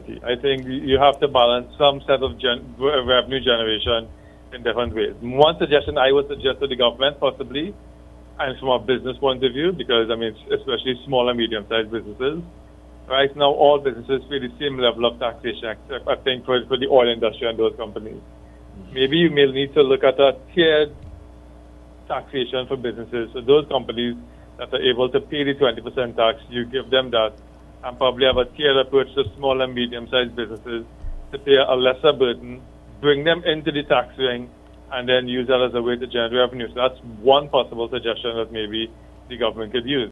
inequality. I think you have to balance some set of revenue generation in different ways. One suggestion I would suggest to the government, possibly, and from a business point of view, because, I mean, especially small and medium-sized businesses, right now all businesses pay the same level of taxation, I think, for the oil industry and those companies. Maybe you may need to look at a tiered taxation for businesses. So those companies that are able to pay the 20% tax, you give them that, and probably have a tiered approach to small and medium-sized businesses to pay a lesser burden, bring them into the tax ring, and then use that as a way to generate revenue. So that's one possible suggestion that maybe the government could use.